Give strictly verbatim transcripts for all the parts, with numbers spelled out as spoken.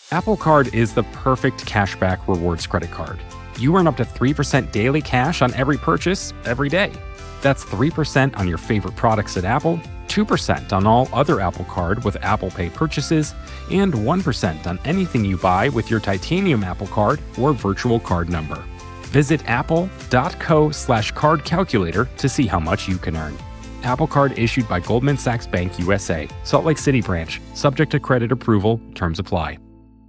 Apple Card is the perfect cashback rewards credit card. You earn up to three percent daily cash on every purchase every day. That's three percent on your favorite products at Apple, two percent on all other Apple Card with Apple Pay purchases, and one percent on anything you buy with your titanium Apple Card or virtual card number. Visit apple.co slash card calculator to see how much you can earn. Apple Card issued by Goldman Sachs Bank U S A, Salt Lake City branch, subject to credit approval, terms apply.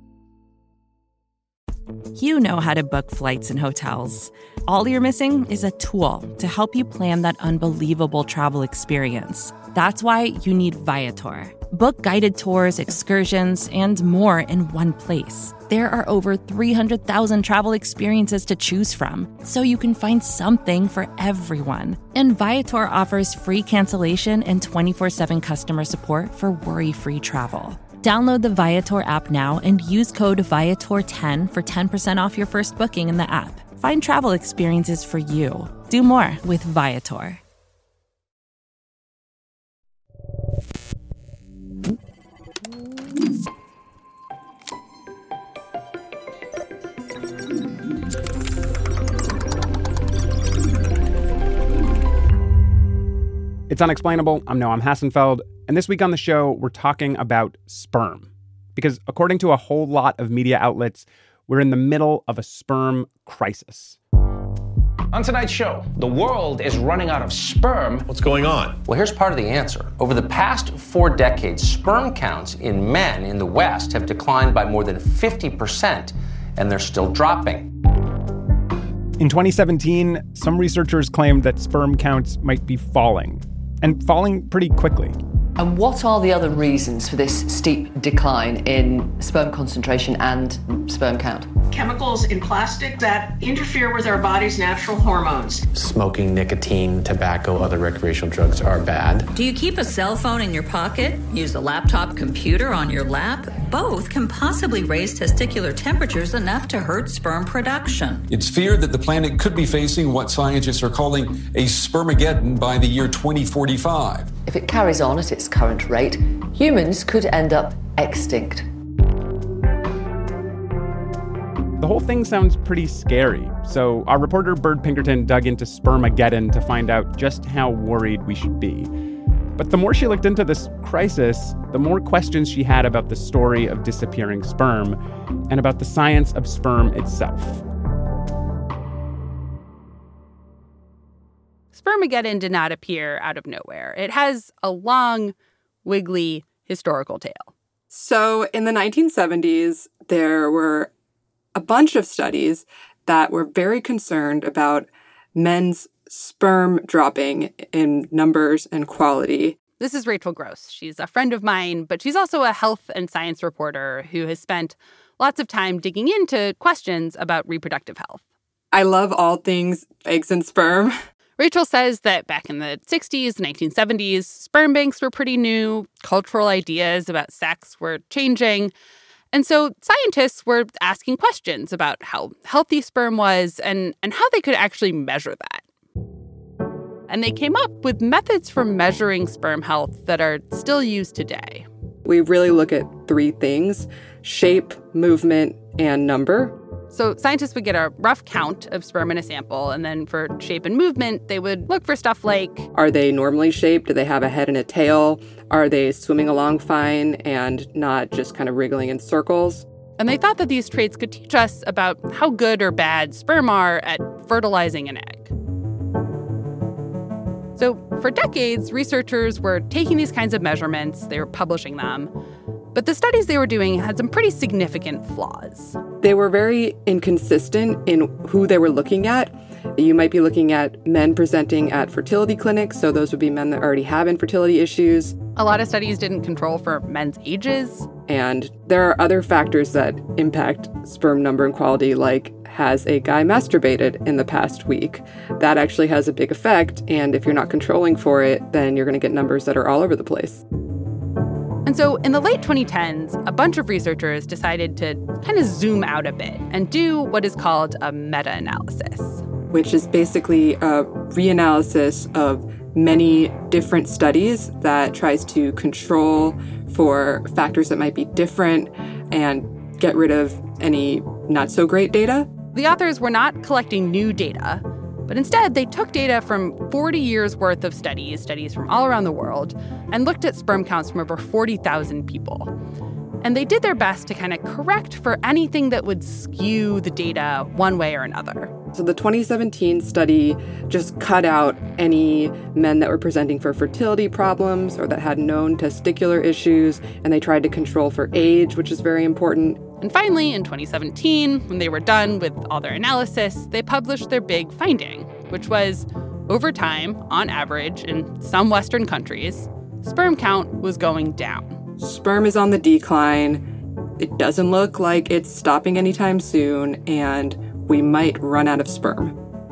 You know how to book flights and hotels. All you're missing is a tool to help you plan that unbelievable travel experience. That's why you need Viator. Book guided tours, excursions, and more in one place. There are over three hundred thousand travel experiences to choose from, so you can find something for everyone. And Viator offers free cancellation and twenty-four seven customer support for worry-free travel. Download the Viator app now and use code Viator ten for ten percent off your first booking in the app. Find travel experiences for you. Do more with Viator. It's Unexplainable. I'm Noam Hassenfeld. And this week on the show, we're talking about sperm. Because according to a whole lot of media outlets, we're in the middle of a sperm crisis. On tonight's show, the world is running out of sperm. What's going on? Well, here's part of the answer. Over the past four decades, sperm counts in men in the West have declined by more than fifty percent, and they're still dropping. In twenty seventeen, some researchers claimed that sperm counts might be falling, and falling pretty quickly. And what are the other reasons for this steep decline in sperm concentration and sperm count? Chemicals in plastic that interfere with our body's natural hormones. Smoking, nicotine, tobacco, other recreational drugs are bad. Do you keep a cell phone in your pocket? Use a laptop computer on your lap? Both can possibly raise testicular temperatures enough to hurt sperm production. It's feared that the planet could be facing what scientists are calling a spermageddon by the year twenty forty-five. If it carries on at its current rate, humans could end up extinct. The whole thing sounds pretty scary, so our reporter Bird Pinkerton dug into Spermageddon to find out just how worried we should be. But the more she looked into this crisis, the more questions she had about the story of disappearing sperm and about the science of sperm itself. Spermageddon did not appear out of nowhere. It has a long, wiggly historical tale. So in the nineteen seventies, there were a bunch of studies that were very concerned about men's sperm dropping in numbers and quality. This is Rachel Gross. She's a friend of mine, but she's also a health and science reporter who has spent lots of time digging into questions about reproductive health. I love all things eggs and sperm. Rachel says that back in the sixties, nineteen seventies, sperm banks were pretty new. Cultural ideas about sex were changing. And so scientists were asking questions about how healthy sperm was and, and how they could actually measure that. And they came up with methods for measuring sperm health that are still used today. We really look at three things: shape, movement, and number. So scientists would get a rough count of sperm in a sample, and then for shape and movement, they would look for stuff like... Are they normally shaped? Do they have a head and a tail? Are they swimming along fine and not just kind of wriggling in circles? And they thought that these traits could teach us about how good or bad sperm are at fertilizing an egg. So for decades, researchers were taking these kinds of measurements, they were publishing them. But the studies they were doing had some pretty significant flaws. They were very inconsistent in who they were looking at. You might be looking at men presenting at fertility clinics, so those would be men that already have infertility issues. A lot of studies didn't control for men's ages. And there are other factors that impact sperm number and quality, like has a guy masturbated in the past week? That actually has a big effect, and if you're not controlling for it, then you're going to get numbers that are all over the place. And so in the late twenty tens, a bunch of researchers decided to kind of zoom out a bit and do what is called a meta-analysis. Which is basically a reanalysis of many different studies that tries to control for factors that might be different and get rid of any not so great data. The authors were not collecting new data, but instead they took data from forty years worth of studies, studies from all around the world, and looked at sperm counts from over forty thousand people. And they did their best to kind of correct for anything that would skew the data one way or another. So the twenty seventeen study just cut out any men that were presenting for fertility problems or that had known testicular issues, and they tried to control for age, which is very important. And finally, in twenty seventeen, when they were done with all their analysis, they published their big finding, which was, over time, on average, in some Western countries, sperm count was going down. Sperm is on the decline. It doesn't look like it's stopping anytime soon, and we might run out of sperm.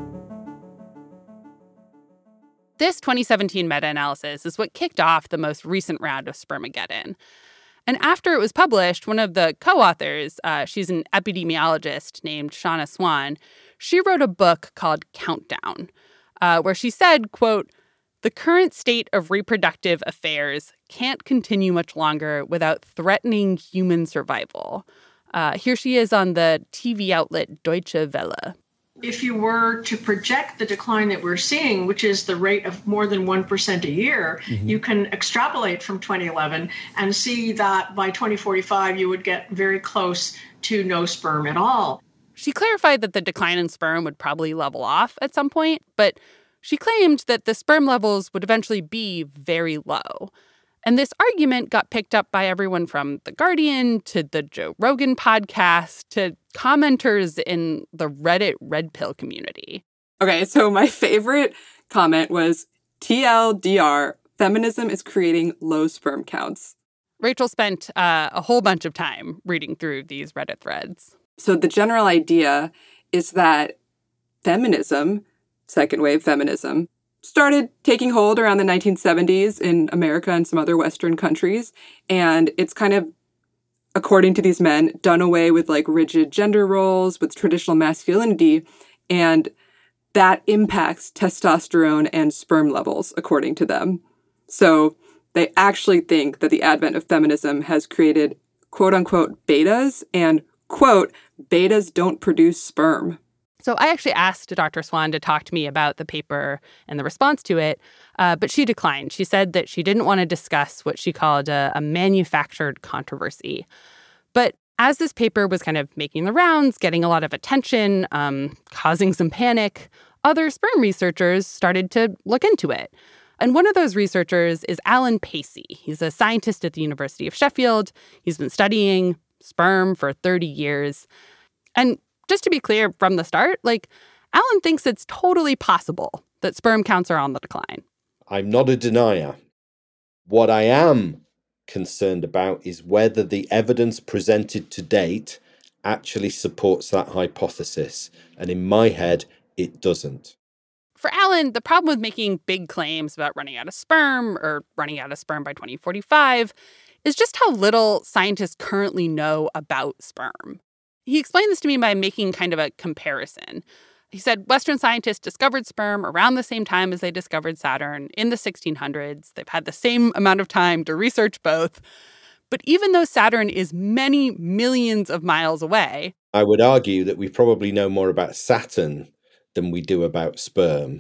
This twenty seventeen meta-analysis is what kicked off the most recent round of Spermageddon. And after it was published, one of the co-authors, uh, she's an epidemiologist named Shauna Swan, she wrote a book called Countdown, uh, where she said, quote, "The current state of reproductive affairs can't continue much longer without threatening human survival." Uh, here she is on the T V outlet Deutsche Welle. If you were to project the decline that we're seeing, which is the rate of more than one percent a year, mm-hmm. you can extrapolate from twenty eleven and see that by twenty forty-five, you would get very close to no sperm at all. She clarified that the decline in sperm would probably level off at some point, but she claimed that the sperm levels would eventually be very low. And this argument got picked up by everyone from The Guardian to the Joe Rogan podcast to commenters in the Reddit Red Pill community. Okay, so my favorite comment was, T L D R, feminism is creating low sperm counts. Rachel spent uh, a whole bunch of time reading through these Reddit threads. So the general idea is that feminism, second wave feminism, started taking hold around the nineteen seventies in America and some other Western countries. And it's kind of, according to these men, done away with like rigid gender roles, with traditional masculinity. And that impacts testosterone and sperm levels, according to them. So they actually think that the advent of feminism has created quote unquote betas, and quote, betas don't produce sperm. So I actually asked Doctor Swan to talk to me about the paper and the response to it, uh, but she declined. She said that she didn't want to discuss what she called a, a manufactured controversy. But as this paper was kind of making the rounds, getting a lot of attention, um, causing some panic, other sperm researchers started to look into it. And one of those researchers is Alan Pacey. He's a scientist at the University of Sheffield. He's been studying sperm for thirty years. And just to be clear from the start, like, Alan thinks it's totally possible that sperm counts are on the decline. I'm not a denier. What I am concerned about is whether the evidence presented to date actually supports that hypothesis. And in my head, it doesn't. For Alan, the problem with making big claims about running out of sperm or running out of sperm by twenty forty-five is just how little scientists currently know about sperm. He explained this to me by making kind of a comparison. He said Western scientists discovered sperm around the same time as they discovered Saturn in the sixteen hundreds. They've had the same amount of time to research both. But even though Saturn is many millions of miles away, I would argue that we probably know more about Saturn than we do about sperm.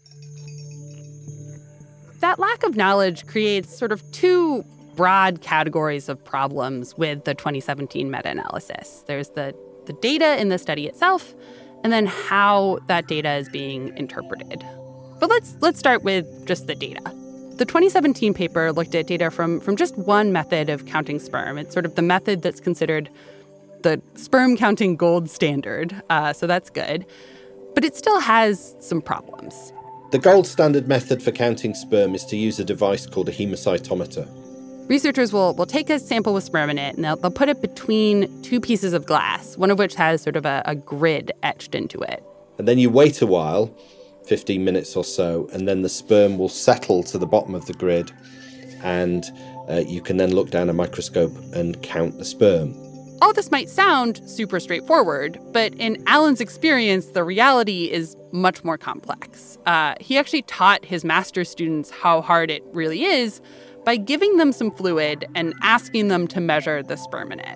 That lack of knowledge creates sort of two broad categories of problems with the twenty seventeen meta-analysis. There's the, the data in the study itself, and then how that data is being interpreted. But let's let's start with just the data. The twenty seventeen paper looked at data from, from just one method of counting sperm. It's sort of the method that's considered the sperm counting gold standard, uh, so that's good. But it still has some problems. The gold standard method for counting sperm is to use a device called a hemocytometer. Researchers will, will take a sample with sperm in it, and they'll, they'll put it between two pieces of glass, one of which has sort of a, a grid etched into it. And then you wait a while, fifteen minutes or so, and then the sperm will settle to the bottom of the grid, and uh, you can then look down a microscope and count the sperm. All this might sound super straightforward, but in Alan's experience, the reality is much more complex. Uh, he actually taught his master's students how hard it really is by giving them some fluid and asking them to measure the sperm in it.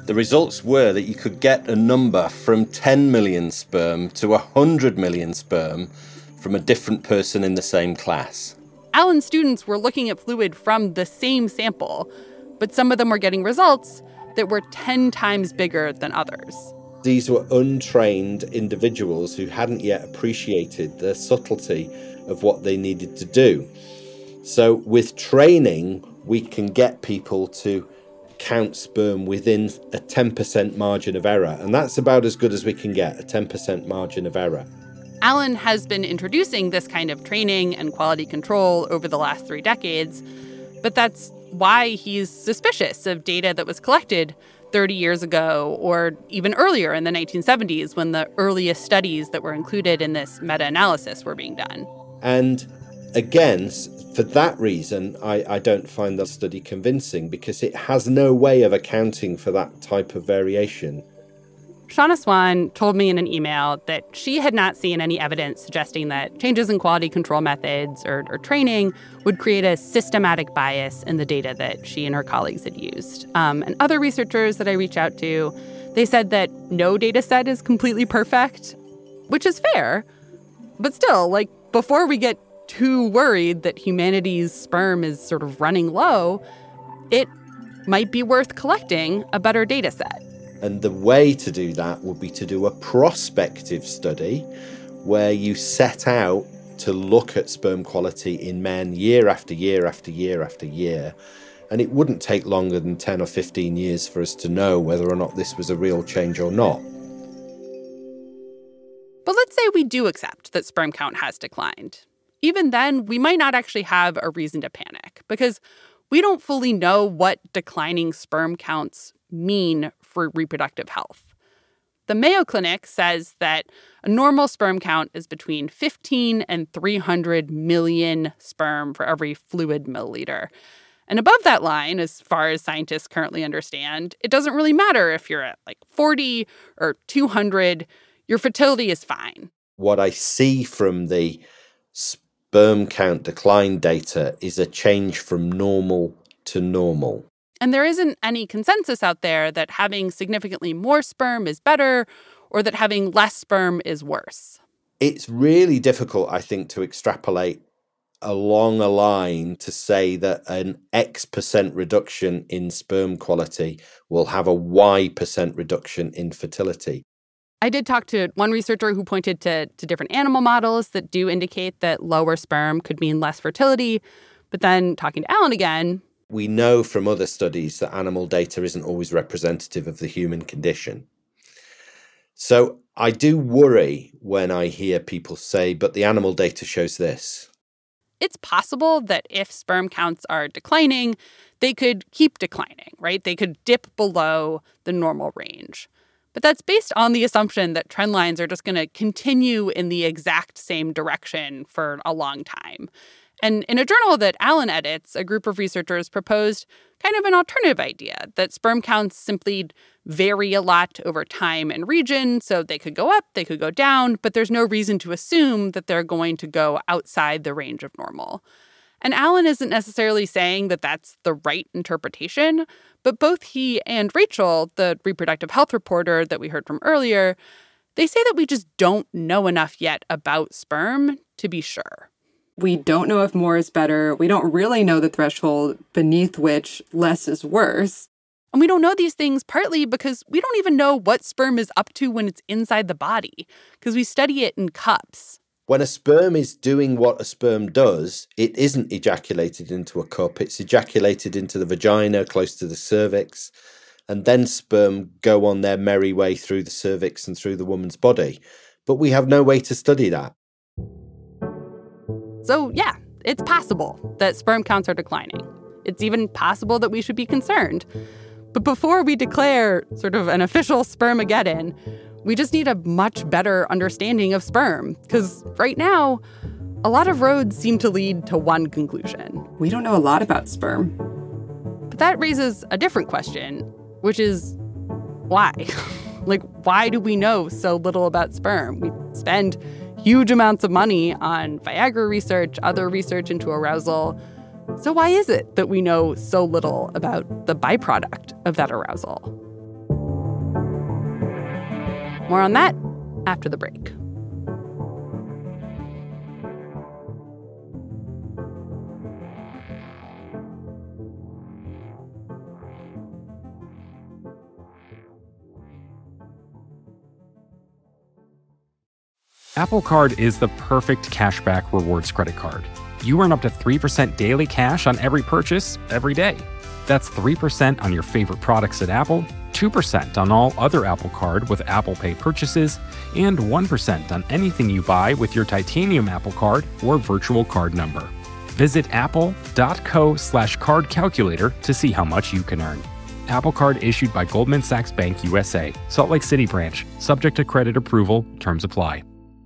The results were that you could get a number from ten million sperm to one hundred million sperm from a different person in the same class. Alan's students were looking at fluid from the same sample, but some of them were getting results that were ten times bigger than others. These were untrained individuals who hadn't yet appreciated the subtlety of what they needed to do. So with training, we can get people to count sperm within a ten percent margin of error. And that's about as good as we can get, a ten percent margin of error. Alan has been introducing this kind of training and quality control over the last three decades, but that's why he's suspicious of data that was collected thirty years ago or even earlier in the nineteen seventies when the earliest studies that were included in this meta-analysis were being done. And again, for that reason, I, I don't find the study convincing because it has no way of accounting for that type of variation. Shauna Swan told me in an email that she had not seen any evidence suggesting that changes in quality control methods or, or training would create a systematic bias in the data that she and her colleagues had used. Um, and other researchers that I reached out to, they said that no data set is completely perfect, which is fair. But still, like, before we get too worried that humanity's sperm is sort of running low, it might be worth collecting a better data set. And the way to do that would be to do a prospective study where you set out to look at sperm quality in men year after year after year after year. And it wouldn't take longer than ten or fifteen years for us to know whether or not this was a real change or not. But let's say we do accept that sperm count has declined. Even then, we might not actually have a reason to panic because we don't fully know what declining sperm counts mean for reproductive health. The Mayo Clinic says that a normal sperm count is between fifteen and three hundred million sperm for every fluid milliliter. And above that line, as far as scientists currently understand, it doesn't really matter if you're at like forty or two hundred, your fertility is fine. What I see from the sperm count decline data is a change from normal to normal. And there isn't any consensus out there that having significantly more sperm is better or that having less sperm is worse. It's really difficult, I think, to extrapolate along a line to say that an X percent reduction in sperm quality will have a Y percent reduction in fertility. I did talk to one researcher who pointed to, to different animal models that do indicate that lower sperm could mean less fertility. But then talking to Alan again, we know from other studies that animal data isn't always representative of the human condition. So I do worry when I hear people say, but the animal data shows this. It's possible that if sperm counts are declining, they could keep declining, right? They could dip below the normal range. But that's based on the assumption that trend lines are just going to continue in the exact same direction for a long time. And in a journal that Alan edits, a group of researchers proposed kind of an alternative idea, that sperm counts simply vary a lot over time and region, so they could go up, they could go down, but there's no reason to assume that they're going to go outside the range of normal. And Alan isn't necessarily saying that that's the right interpretation, but both he and Rachel, the reproductive health reporter that we heard from earlier, they say that we just don't know enough yet about sperm to be sure. We don't know if more is better. We don't really know the threshold beneath which less is worse. And we don't know these things partly because we don't even know what sperm is up to when it's inside the body, because we study it in cups. When a sperm is doing what a sperm does, it isn't ejaculated into a cup. It's ejaculated into the vagina, close to the cervix, and then sperm go on their merry way through the cervix and through the woman's body. But we have no way to study that. So, yeah, it's possible that sperm counts are declining. It's even possible that we should be concerned. But before we declare sort of an official spermageddon, we just need a much better understanding of sperm. Because right now, a lot of roads seem to lead to one conclusion. We don't know a lot about sperm. But that raises a different question, which is why? Like, why do we know so little about sperm? We spend huge amounts of money on Viagra research, other research into arousal. So why is it that we know so little about the byproduct of that arousal? More on that after the break. Apple Card is the perfect cashback rewards credit card. You earn up to three percent daily cash on every purchase every day. That's three percent on your favorite products at Apple, two percent on all other Apple Card with Apple Pay purchases, and one percent on anything you buy with your titanium Apple Card or virtual card number. Visit apple.co slash card calculator to see how much you can earn. Apple Card issued by Goldman Sachs Bank U S A, Salt Lake City branch, subject to credit approval, terms apply.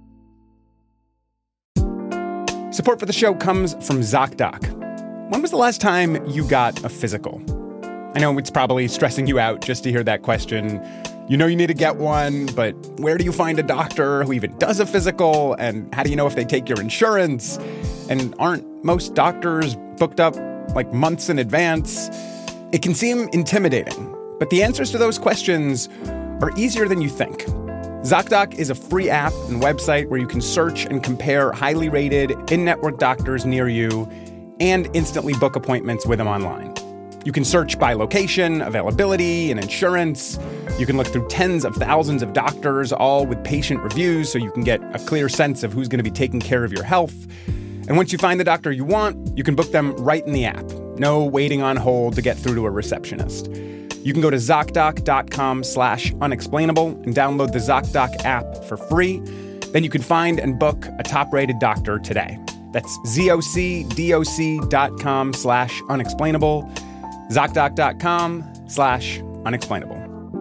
Support for the show comes from ZocDoc. When was the last time you got a physical? I know it's probably stressing you out just to hear that question. You know you need to get one, but where do you find a doctor who even does a physical? And how do you know if they take your insurance? And aren't most doctors booked up like months in advance? It can seem intimidating, but the answers to those questions are easier than you think. ZocDoc is a free app and website where you can search and compare highly rated in-network doctors near you and instantly book appointments with them online. You can search by location, availability, and insurance. You can look through tens of thousands of doctors, all with patient reviews, so you can get a clear sense of who's going to be taking care of your health. And once you find the doctor you want, you can book them right in the app. No waiting on hold to get through to a receptionist. You can go to ZocDoc.com slash unexplainable and download the ZocDoc app for free. Then you can find and book a top-rated doctor today. That's ZocDoc.com slash unexplainable. ZocDoc.com slash unexplainable.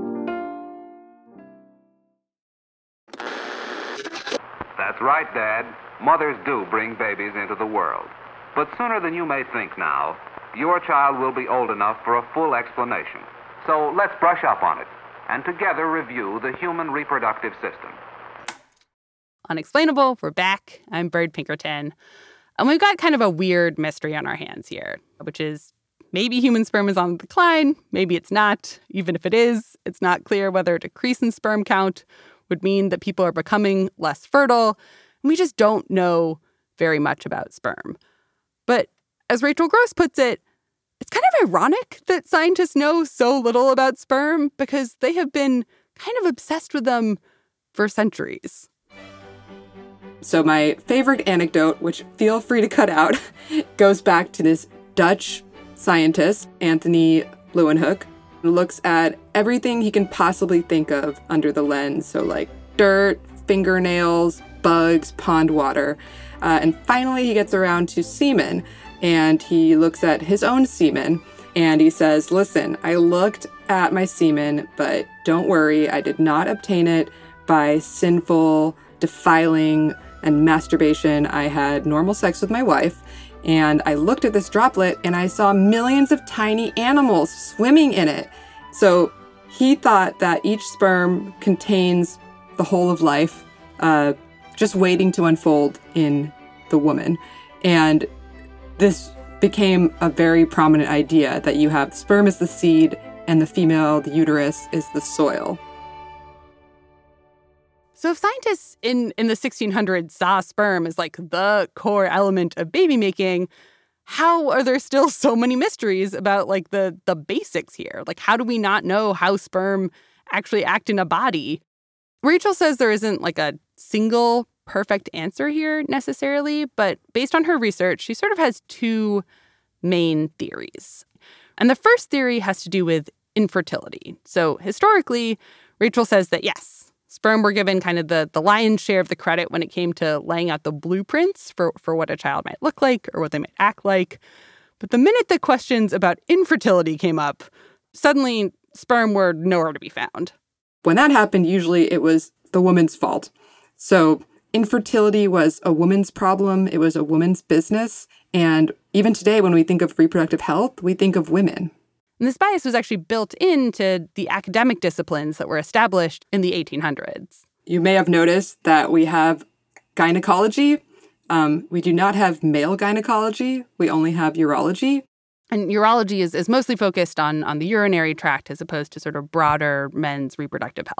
That's right, Dad. Mothers do bring babies into the world. But sooner than you may think now, your child will be old enough for a full explanation. So let's brush up on it and together review the human reproductive system. Unexplainable, we're back. I'm Bird Pinkerton. And we've got kind of a weird mystery on our hands here, which is maybe human sperm is on the decline, maybe it's not. Even if it is, it's not clear whether a decrease in sperm count would mean that people are becoming less fertile. And we just don't know very much about sperm. But as Rachel Gross puts it, it's kind of ironic that scientists know so little about sperm because they have been kind of obsessed with them for centuries. So my favorite anecdote, which feel free to cut out, goes back to this Dutch scientist, Anthony Leeuwenhoek, who looks at everything he can possibly think of under the lens. So like dirt, fingernails, bugs, pond water. Uh, and finally he gets around to semen. And he looks at his own semen and he says, listen, I looked at my semen, but don't worry, I did not obtain it by sinful, defiling, and masturbation. I had normal sex with my wife, and I looked at this droplet and I saw millions of tiny animals swimming in it. So he thought that each sperm contains the whole of life, uh, just waiting to unfold in the woman. And this became a very prominent idea that you have sperm is the seed and the female, the uterus, is the soil. So if scientists in, in the sixteen hundreds saw sperm as like the core element of baby making, how are there still so many mysteries about like the, the basics here? Like, how do we not know how sperm actually act in a body? Rachel says there isn't like a single perfect answer here necessarily, but based on her research, she sort of has two main theories. And the first theory has to do with infertility. So historically, Rachel says that yes, sperm were given kind of the, the lion's share of the credit when it came to laying out the blueprints for, for what a child might look like or what they might act like. But the minute the questions about infertility came up, suddenly sperm were nowhere to be found. When that happened, usually it was the woman's fault. So infertility was a woman's problem. It was a woman's business. And even today, when we think of reproductive health, we think of women. And this bias was actually built into the academic disciplines that were established in the eighteen hundreds. You may have noticed that we have gynecology. Um, we do not have male gynecology. We only have urology. And urology is, is mostly focused on, on the urinary tract as opposed to sort of broader men's reproductive health.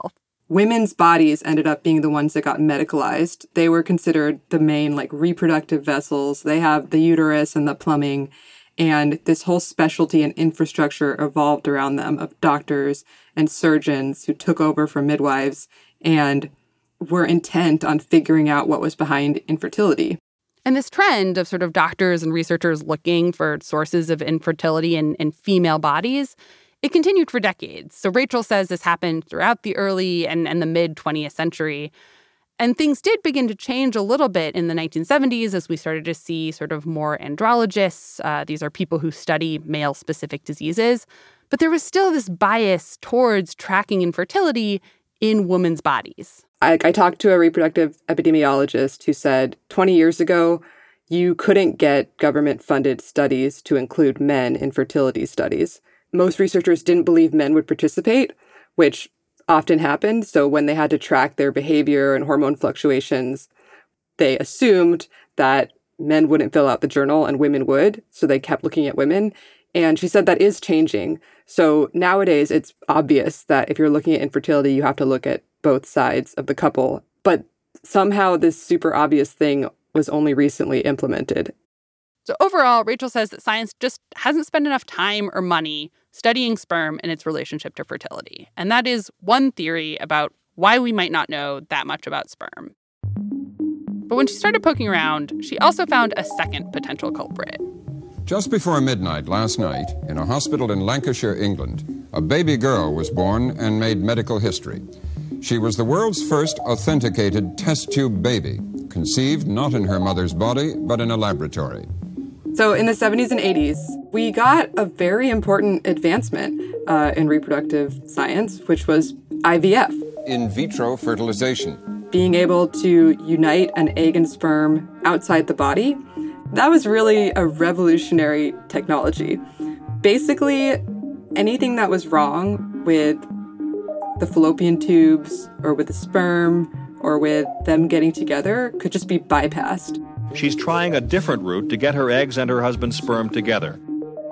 women's bodies ended up being the ones that got medicalized. They were considered the main like reproductive vessels. They have the uterus and the plumbing, and this whole specialty and infrastructure evolved around them of doctors and surgeons who took over from midwives and were intent on figuring out what was behind infertility. And this trend of sort of doctors and researchers looking for sources of infertility in, in female bodies, it continued for decades. So Rachel says this happened throughout the early and, and the mid-twentieth century. And things did begin to change a little bit in the nineteen seventies as we started to see sort of more andrologists. Uh, these are people who study male-specific diseases. But there was still this bias towards tracking infertility in women's bodies. I, I talked to a reproductive epidemiologist who said twenty years ago, you couldn't get government-funded studies to include men in fertility studies. Most researchers didn't believe men would participate, which often happened. So when they had to track their behavior and hormone fluctuations, they assumed that men wouldn't fill out the journal and women would. So they kept looking at women. And she said that is changing. So nowadays, it's obvious that if you're looking at infertility, you have to look at both sides of the couple. But somehow this super obvious thing was only recently implemented. So overall, Rachel says that science just hasn't spent enough time or money studying sperm and its relationship to fertility. And that is one theory about why we might not know that much about sperm. But when she started poking around, she also found a second potential culprit. Just before midnight last night, in a hospital in Lancashire, England, a baby girl was born and made medical history. She was the world's first authenticated test tube baby, conceived not in her mother's body, but in a laboratory. So in the seventies and eighties, we got a very important advancement uh, in reproductive science, which was I V F. In vitro fertilization. Being able to unite an egg and sperm outside the body. That was really a revolutionary technology. Basically, anything that was wrong with the fallopian tubes or with the sperm or with them getting together could just be bypassed. She's trying a different route to get her eggs and her husband's sperm together.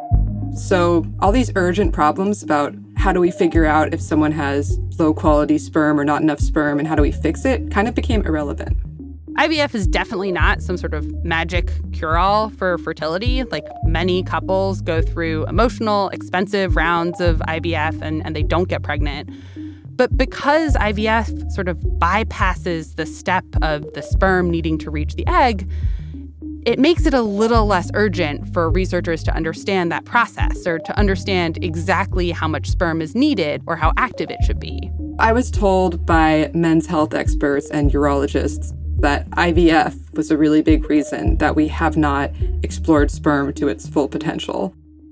So all these urgent problems about how do we figure out if someone has low-quality sperm or not enough sperm and how do we fix it kind of became irrelevant. I V F is definitely not some sort of magic cure-all for fertility. Like, many couples go through emotional, expensive rounds of I V F and, and they don't get pregnant. But because I V F sort of bypasses the step of the sperm needing to reach the egg, it makes it a little less urgent for researchers to understand that process or to understand exactly how much sperm is needed or how active it should be. I was told by men's health experts and urologists that I V F was a really big reason that we have not explored sperm to its full potential.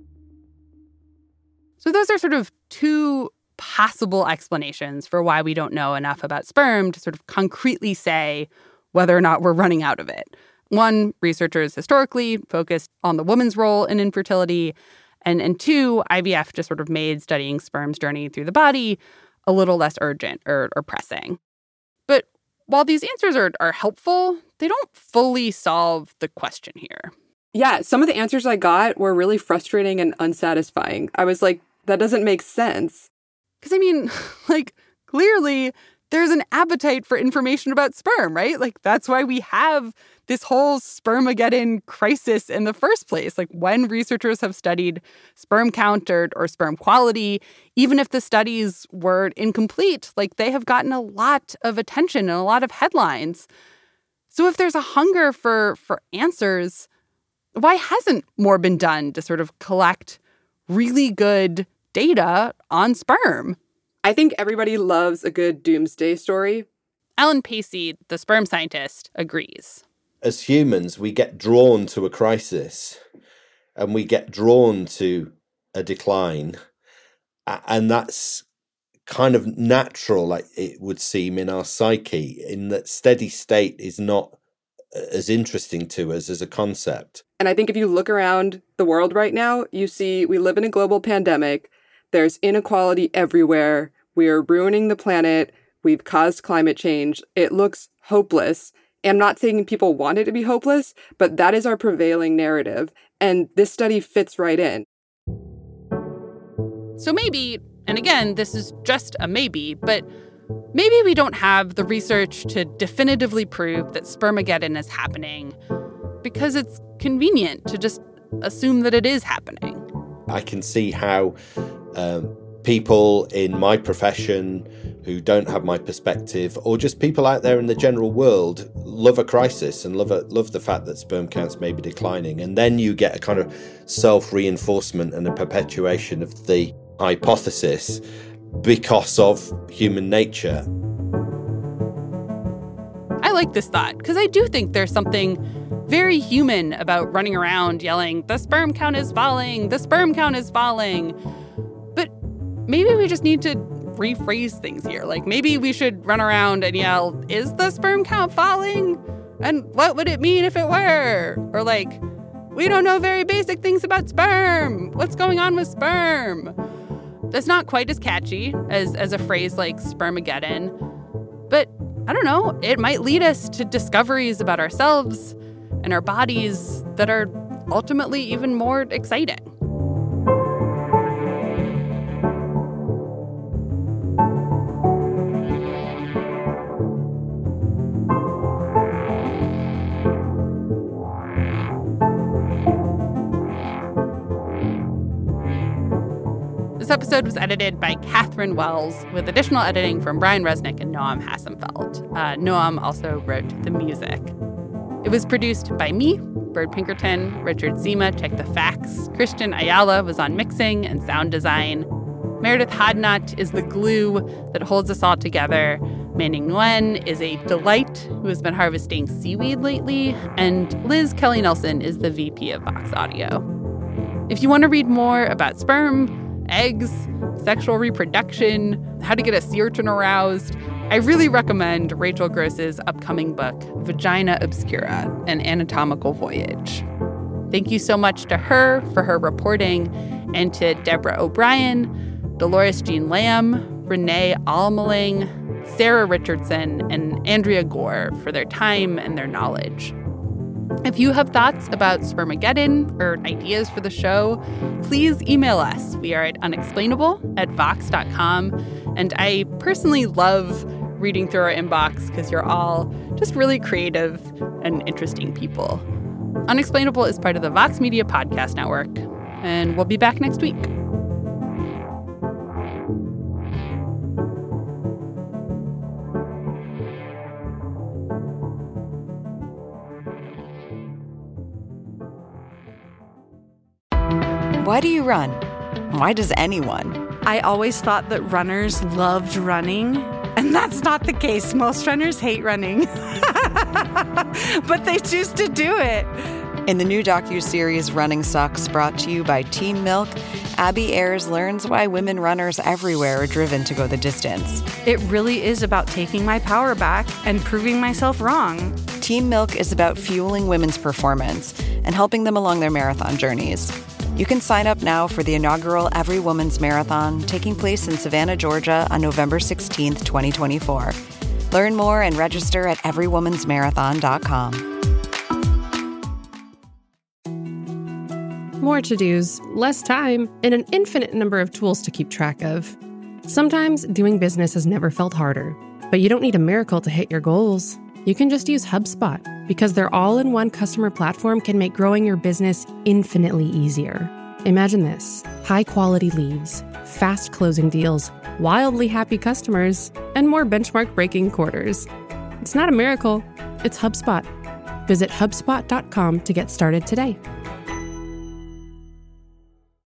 So those are sort of two possible explanations for why we don't know enough about sperm to sort of concretely say whether or not we're running out of it. One, researchers historically focused on the woman's role in infertility. And, and two, I V F just sort of made studying sperm's journey through the body a little less urgent or, or pressing. But while these answers are, are helpful, they don't fully solve the question here. Yeah, some of the answers I got were really frustrating and unsatisfying. I was like, that doesn't make sense. Because, I mean, like, clearly there's an appetite for information about sperm, right? Like, that's why we have this whole spermageddon crisis in the first place. Like, when researchers have studied sperm count or, or sperm quality, even if the studies were incomplete, like, they have gotten a lot of attention and a lot of headlines. So if there's a hunger for for answers, why hasn't more been done to sort of collect really good data on sperm? I think everybody loves a good doomsday story. Ellen Pacey, the sperm scientist, agrees. As humans, we get drawn to a crisis and we get drawn to a decline. And that's kind of natural, like it would seem, in our psyche, in that steady state is not as interesting to us as a concept. And I think if you look around the world right now, you see we live in a global pandemic. There's inequality everywhere. We are ruining the planet. We've caused climate change. It looks hopeless. And I'm not saying people want it to be hopeless, but that is our prevailing narrative. And this study fits right in. So maybe, and again, this is just a maybe, but Maybe we don't have the research to definitively prove that spermageddon is happening because it's convenient to just assume that it is happening. I can see how um, people in my profession who don't have my perspective, or just people out there in the general world, love a crisis and love a, love the fact that sperm counts may be declining. And then you get a kind of self-reinforcement and a perpetuation of the hypothesis because of human nature. I like this thought because I do think there's something very human about running around yelling, the sperm count is falling, the sperm count is falling. But maybe we just need to rephrase things here. Like maybe we should run around and yell, is the sperm count falling? And what would it mean if it were? Or like, we don't know very basic things about sperm. What's going on with sperm? That's not quite as catchy as, as a phrase like spermageddon. But I don't know, it might lead us to discoveries about ourselves and our bodies that are ultimately even more exciting. This episode was edited by Catherine Wells, with additional editing from Brian Resnick and Noam Hassenfeld. Uh, Noam also wrote the music. It was produced by me, Bird Pinkerton, Richard Zima, check the facts. Christian Ayala was on mixing and sound design. Meredith Hodnott is the glue that holds us all together. Manning Nguyen is a delight who has been harvesting seaweed lately. And Liz Kelly Nelson is the V P of Vox Audio. If you want to read more about sperm, eggs, sexual reproduction, how to get a sea urchin aroused, I really recommend Rachel Gross's upcoming book, Vagina Obscura, An Anatomical Voyage. Thank you so much to her for her reporting, and to Deborah O'Brien, Dolores Jean Lamb, Renee Almeling, Sarah Richardson, and Andrea Gore for their time and their knowledge. If you have thoughts about Spermageddon or ideas for the show, please email us. We are at unexplainable at vox dot com. And I personally love reading through our inbox because you're all just really creative and interesting people. Unexplainable is part of the Vox Media Podcast Network, and we'll be back next week. Why do you run? Why does anyone? I always thought that runners loved running, and that's not the case. Most runners hate running, but they choose to do it. In the new docuseries Running Sucks, brought to you by Teen Milk, Abby Ayers learns why women runners everywhere are driven to go the distance. It really is about taking my power back and proving myself wrong. Teen Milk is about fueling women's performance and helping them along their marathon journeys. You can sign up now for the inaugural Every Woman's Marathon, taking place in Savannah, Georgia on November sixteenth, twenty twenty-four. Learn more and register at every woman's marathon dot com. More to-dos, less time, and an infinite number of tools to keep track of. Sometimes doing business has never felt harder, but you don't need a miracle to hit your goals. You can just use HubSpot, because their all-in-one customer platform can make growing your business infinitely easier. Imagine this: high-quality leads, fast closing deals, wildly happy customers, and more benchmark-breaking quarters. It's not a miracle, it's HubSpot. Visit HubSpot dot com to get started today.